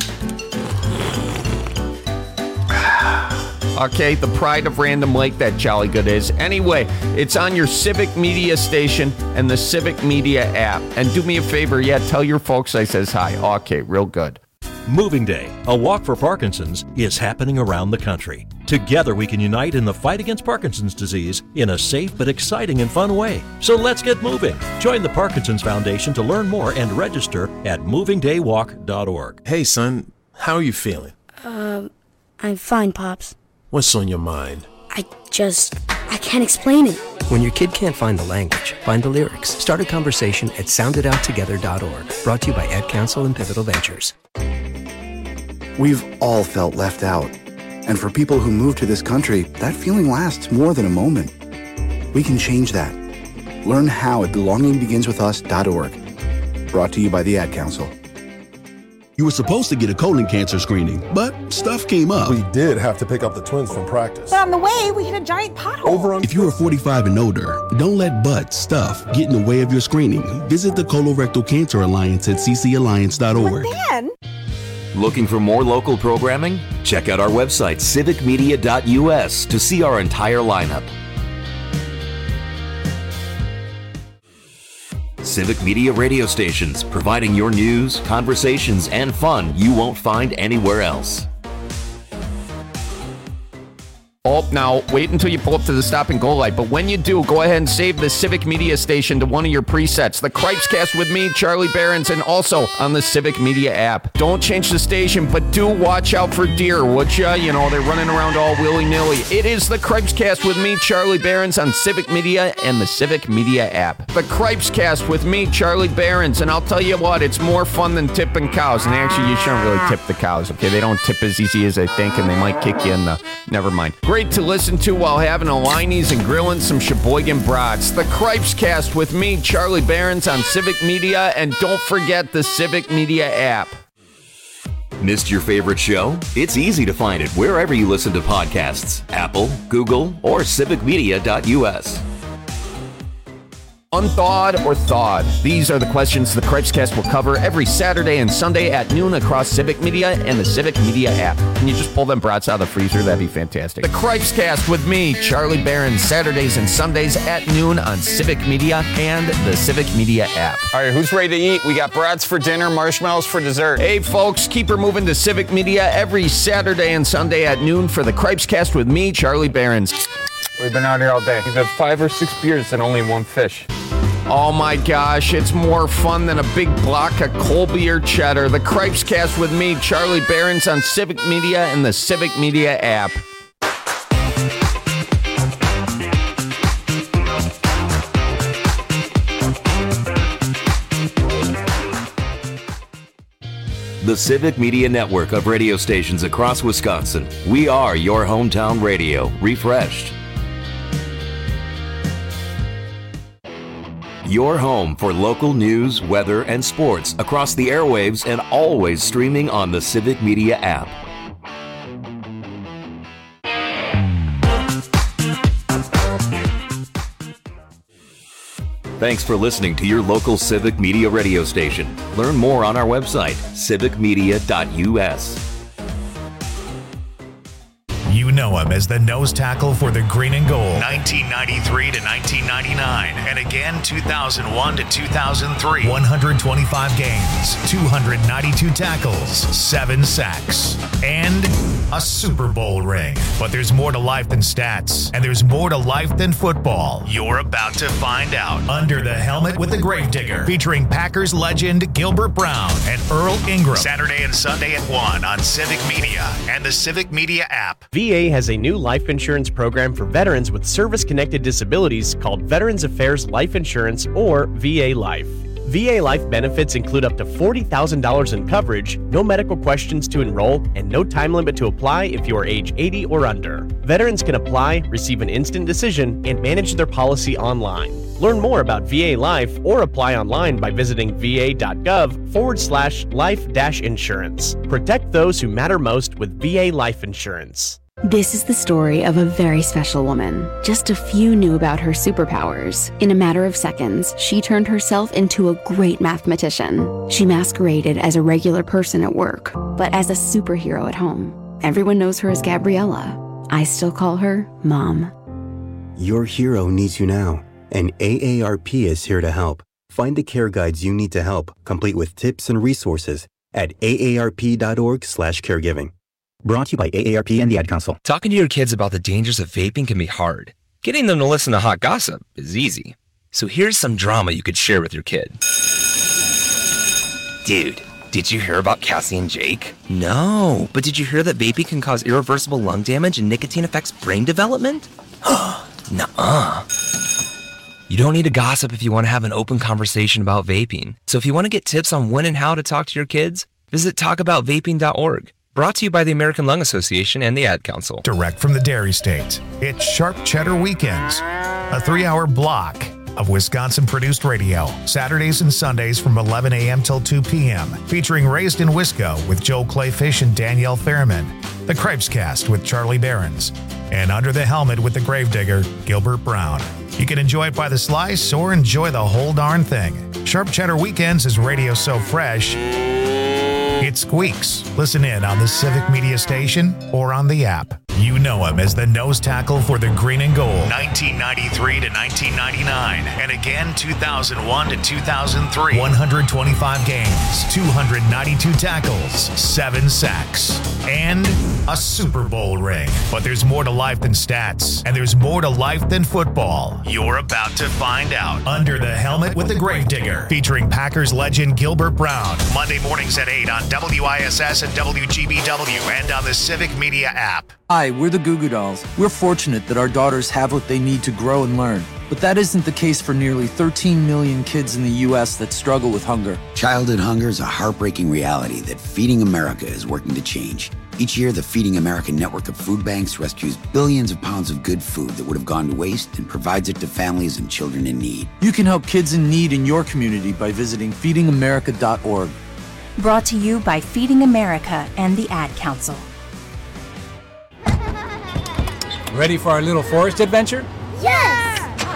Okay, the pride of Random Lake, that Jolly Good is. Anyway, it's on your Civic Media station and the Civic Media app. And do me a favor, yeah, tell your folks I says hi. Okay, real good. Moving Day, a walk for Parkinson's, is happening around the country. Together we can unite in the fight against Parkinson's disease in a safe but exciting and fun way. So let's get moving. Join the Parkinson's Foundation to learn more and register at moving day walk dot org. Hey son, how are you feeling? Um, I'm fine, Pops. What's on your mind? I just, I can't explain it. When your kid can't find the language, find the lyrics. Start a conversation at sound it out together dot org. Brought to you by Ad Council and Pivotal Ventures. We've all felt left out. And for people who move to this country, that feeling lasts more than a moment. We can change that. Learn how at belonging begins with us dot org. Brought to you by the Ad Council. You were supposed to get a colon cancer screening, but stuff came up. We did have to pick up the twins from practice. But on the way, we hit a giant pothole. Over on if you are forty-five and older, don't let butt, stuff, get in the way of your screening. Visit the Colorectal Cancer Alliance at c c alliance dot org. But then... Looking for more local programming? Check out our website, civic media dot u s, to see our entire lineup. Civic Media radio stations, providing your news, conversations, and fun you won't find anywhere else. Oh, now, wait until you pull up to the stop and go light. But when you do, go ahead and save the Civic Media station to one of your presets. The Cripes Cast with me, Charlie Behrens, and also on the Civic Media app. Don't change the station, but do watch out for deer, would ya? You know, they're running around all willy-nilly. It is the Cripes Cast with me, Charlie Behrens, on Civic Media and the Civic Media app. The Cripes Cast with me, Charlie Behrens, and I'll tell you what, it's more fun than tipping cows. And actually, you shouldn't really tip the cows, okay? They don't tip as easy as they think, and they might kick you in the... Never mind. Great to listen to while having a Liney's and grilling some Sheboygan brats. The Cripes Cast with me, Charlie Behrens, on Civic Media, and don't forget the Civic Media app. Missed your favorite show? It's easy to find it wherever you listen to podcasts. Apple, Google, or civic media dot u s. Unthawed or thawed? These are the questions the Cripes Cast will cover every Saturday and Sunday at noon across Civic Media and the Civic Media app. Can you just pull them brats out of the freezer? That'd be fantastic. The Cripes Cast with me, Charlie Behrens, Saturdays and Sundays at noon on Civic Media and the Civic Media app. All right, who's ready to eat? We got brats for dinner, marshmallows for dessert. Hey, folks, keep her moving to Civic Media every Saturday and Sunday at noon for the Cripes Cast with me, Charlie Behrens. We've been out here all day. We've had five or six beers and only one fish. Oh my gosh, it's more fun than a big block of Colby or cheddar. The Cripes Cast with me, Charlie Behrens, on Civic Media and the Civic Media app. The Civic Media network of radio stations across Wisconsin. We are your hometown radio, refreshed. Your home for local news, weather, and sports across the airwaves and always streaming on the Civic Media app. Thanks for listening to your local Civic Media radio station. Learn more on our website, civic media dot u s. You know him as the nose tackle for the Green and Gold, nineteen ninety-three to nineteen ninety-nine, and again two thousand one to two thousand three. one hundred twenty-five games, two hundred ninety-two tackles, seven sacks, and a Super Bowl ring. But there's more to life than stats, and there's more to life than football. You're about to find out. Under the Helmet with the Gravedigger, featuring Packers legend Gilbert Brown and Earl Ingram. Saturday and Sunday at one on Civic Media and the Civic Media app. V A has a new life insurance program for veterans with service-connected disabilities called Veterans Affairs Life Insurance, or V A Life. V A Life benefits include up to forty thousand dollars in coverage, no medical questions to enroll, and no time limit to apply if you are age eighty or under. Veterans can apply, receive an instant decision, and manage their policy online. Learn more about V A Life or apply online by visiting va.gov forward slash life dash insurance. Protect those who matter most with V A Life Insurance. This is the story of a very special woman. Just a few knew about her superpowers. In a matter of seconds, she turned herself into a great mathematician. She masqueraded as a regular person at work, but as a superhero at home. Everyone knows her as Gabriella. I still call her Mom. Your hero needs you now, and A A R P is here to help. Find the care guides you need to help, complete with tips and resources at aarp.org slash caregiving. Brought to you by A A R P and the Ad Council. Talking to your kids about the dangers of vaping can be hard. Getting them to listen to hot gossip is easy. So here's some drama you could share with your kid. Dude, did you hear about Cassie and Jake? No, but did you hear that vaping can cause irreversible lung damage and nicotine affects brain development? Nuh-uh. You don't need to gossip if you want to have an open conversation about vaping. So if you want to get tips on when and how to talk to your kids, visit talk about vaping dot org. Brought to you by the American Lung Association and the Ad Council. Direct from the Dairy State, it's Sharp Cheddar Weekends, a three-hour block of Wisconsin-produced radio, Saturdays and Sundays from eleven a.m. till two p.m., featuring Raised in Wisco with Joe Clayfish and Danielle Ferriman, The Cripescast with Charlie Behrens, and Under the Helmet with the Gravedigger, Gilbert Brown. You can enjoy it by the slice or enjoy the whole darn thing. Sharp Cheddar Weekends is radio so fresh, it squeaks. Listen in on the Civic Media Station or on the app. You know him as the nose tackle for the green and gold, nineteen ninety-three to nineteen ninety-nine, and again two thousand one to two thousand three. one hundred twenty-five games, two hundred ninety-two tackles, seven sacks, and a Super Bowl ring. But there's more to life than stats, and there's more to life than football. You're about to find out. Under the Helmet with the Gravedigger, featuring Packers legend Gilbert Brown, Monday mornings at eight on W I S S and W G B W and on the Civic Media app. Hi, we're the Goo Goo Dolls. We're fortunate that our daughters have what they need to grow and learn. But that isn't the case for nearly thirteen million kids in the U S that struggle with hunger. Childhood hunger is a heartbreaking reality that Feeding America is working to change. Each year, the Feeding America network of food banks rescues billions of pounds of good food that would have gone to waste and provides it to families and children in need. You can help kids in need in your community by visiting feeding america dot org. Brought to you by Feeding America and the Ad Council. Ready for our little forest adventure? Yes!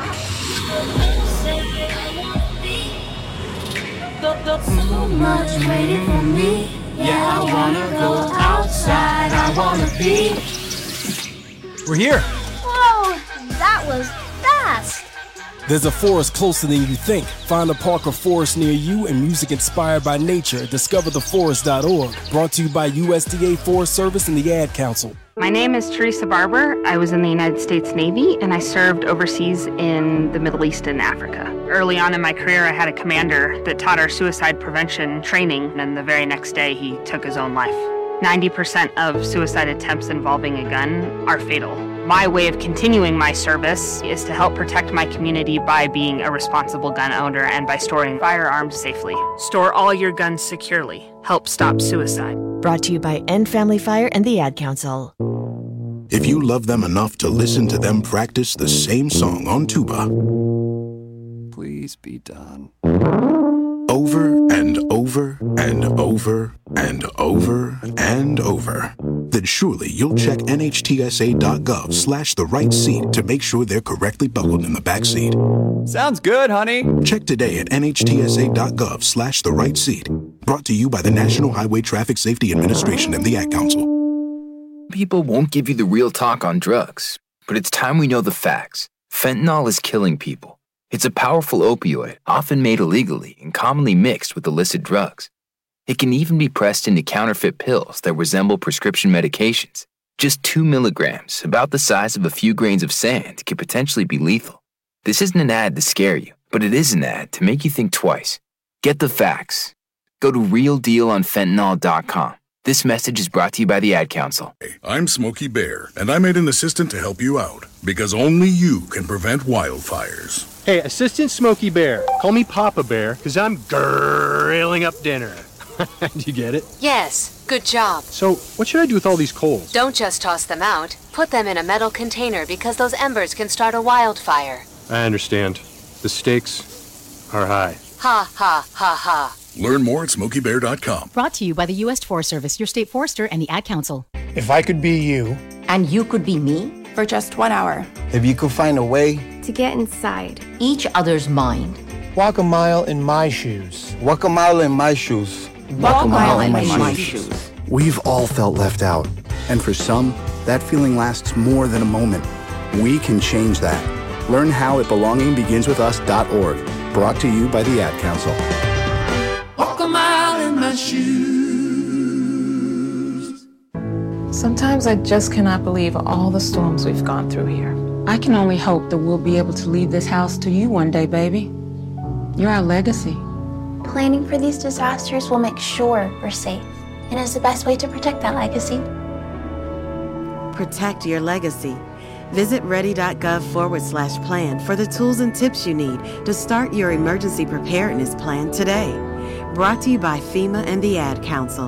So much waiting for me. Yeah, I wanna go outside. I wanna be. We're here. Whoa, that was fast. There's a forest closer than you think. Find a park or forest near you and music inspired by nature at discover the forest dot org. Brought to you by U S D A Forest Service and the Ad Council. My name is Teresa Barber. I was in the United States Navy and I served overseas in the Middle East and Africa. Early on in my career, I had a commander that taught our suicide prevention training, and the very next day he took his own life. ninety percent of suicide attempts involving a gun are fatal. My way of continuing my service is to help protect my community by being a responsible gun owner and by storing firearms safely. Store all your guns securely. Help stop suicide. Brought to you by End Family Fire and the Ad Council. If you love them enough to listen to them practice the same song on tuba, please be done. Over and over and over and over and over, then surely you'll check N H T S A dot gov slash the right seat to make sure they're correctly buckled in the back seat. Sounds good, honey. Check today at N H T S A dot gov slash the right seat. Brought to you by the National Highway Traffic Safety Administration and the Ad Council. People won't give you the real talk on drugs, but it's time we know the facts. Fentanyl is killing people. It's a powerful opioid, often made illegally and commonly mixed with illicit drugs. It can even be pressed into counterfeit pills that resemble prescription medications. Just two milligrams, about the size of a few grains of sand, could potentially be lethal. This isn't an ad to scare you, but it is an ad to make you think twice. Get the facts. Go to real deal on fentanyl dot com. This message is brought to you by the Ad Council. I'm Smokey Bear, and I made an assistant to help you out, because only you can prevent wildfires. Hey, Assistant Smokey Bear. Call me Papa Bear, because I'm grilling up dinner. Do you get it? Yes, good job. So, what should I do with all these coals? Don't just toss them out. Put them in a metal container because those embers can start a wildfire. I understand. The stakes are high. Ha, ha, ha, ha. Learn more at smokey bear dot com. Brought to you by the U S Forest Service, your state forester, and the Ad Council. If I could be you. And you could be me? For just one hour. If you could find a way. To get inside. Each other's mind. Walk a mile in my shoes. Walk a mile in my shoes. Walk a mile in my, my shoes. shoes. We've all felt left out. And for some, that feeling lasts more than a moment. We can change that. Learn how at belonging begins with us dot org. Brought to you by the Ad Council. Walk a mile in my shoes. Sometimes I just cannot believe all the storms we've gone through here. I can only hope that we'll be able to leave this house to you one day, baby. You're our legacy. Planning for these disasters will make sure we're safe, and is the best way to protect that legacy. Protect your legacy. Visit ready.gov forward slash plan for the tools and tips you need to start your emergency preparedness plan today. Brought to you by FEMA and the Ad Council.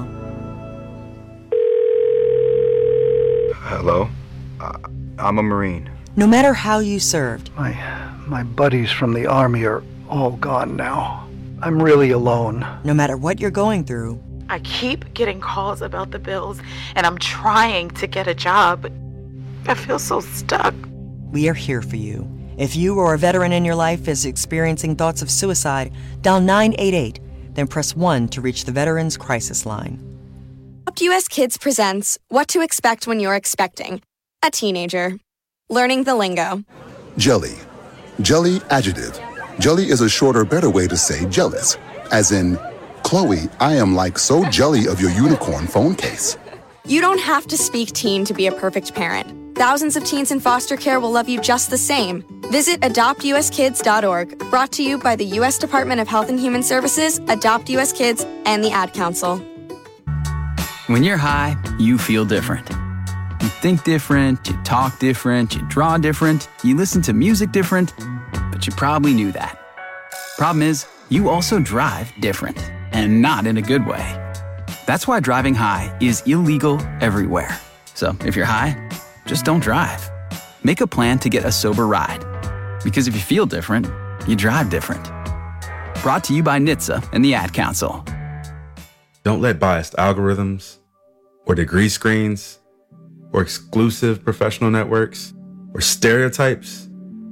Hello? Uh, I'm a Marine. No matter how you served. My, my buddies from the Army are all gone now. I'm really alone. No matter what you're going through. I keep getting calls about the bills, and I'm trying to get a job, but I feel so stuck. We are here for you. If you or a veteran in your life is experiencing thoughts of suicide, dial nine eight eight, then press one to reach the Veterans Crisis Line. Adopt U S Kids presents What to Expect When You're Expecting a Teenager. Learning the lingo. Jelly. Jelly adjective. Jelly is a shorter, better way to say jealous. As in, Chloe, I am like so jelly of your unicorn phone case. You don't have to speak teen to be a perfect parent. Thousands of teens in foster care will love you just the same. Visit adopt u s kids dot org. Brought to you by the U S Department of Health and Human Services, Adopt U S Kids, and the Ad Council. When you're high, you feel different. You think different, you talk different, you draw different, you listen to music different, but you probably knew that. Problem is, you also drive different, and not in a good way. That's why driving high is illegal everywhere. So if you're high, just don't drive. Make a plan to get a sober ride. Because if you feel different, you drive different. Brought to you by N H T S A and the Ad Council. Don't let biased algorithms, or degree screens, or exclusive professional networks, or stereotypes.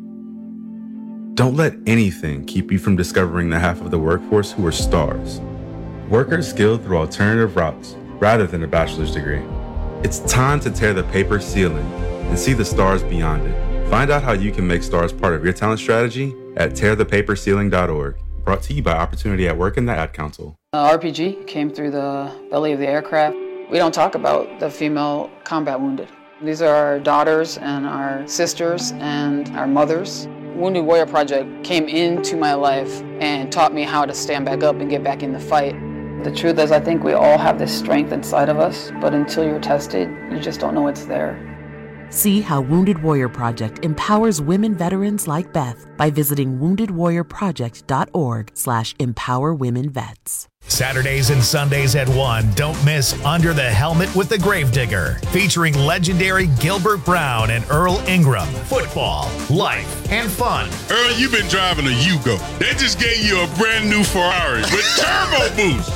Don't let anything keep you from discovering the half of the workforce who are stars. Workers skilled through alternative routes rather than a bachelor's degree. It's time to tear the paper ceiling and see the stars beyond it. Find out how you can make stars part of your talent strategy at tear the paper ceiling dot org. Brought to you by Opportunity at Work and the Ad Council. Uh, R P G came through the belly of the aircraft. We don't talk about the female combat wounded. These are our daughters and our sisters and our mothers. Wounded Warrior Project came into my life and taught me how to stand back up and get back in the fight. The truth is, I think we all have this strength inside of us, but until you're tested, you just don't know it's there. See how Wounded Warrior Project empowers women veterans like Beth by visiting wounded warrior project dot org slash empower women vets. Saturdays and Sundays at one, don't miss Under the Helmet with the Gravedigger, featuring legendary Gilbert Brown and Earl Ingram. Football, life, and fun. Earl, you've been driving a Yugo. They just gave you a brand new Ferrari with turbo boost.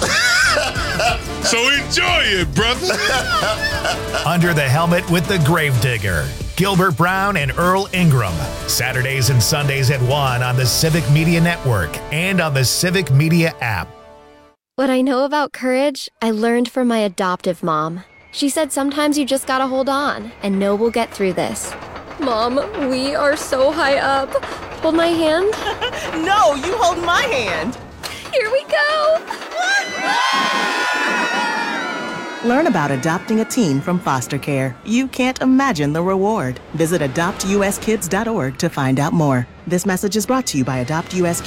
So enjoy it, brother. Under the Helmet with the Gravedigger. Gilbert Brown and Earl Ingram. Saturdays and Sundays at one on the Civic Media Network and on the Civic Media app. What I know about courage, I learned from my adoptive mom. She said sometimes you just gotta hold on and know we'll get through this. Mom, we are so high up. Hold my hand. No, you hold my hand. Here we go. Learn about adopting a teen from foster care. You can't imagine the reward. Visit adopt u s kids dot org to find out more. This message is brought to you by Adopt U S Kids.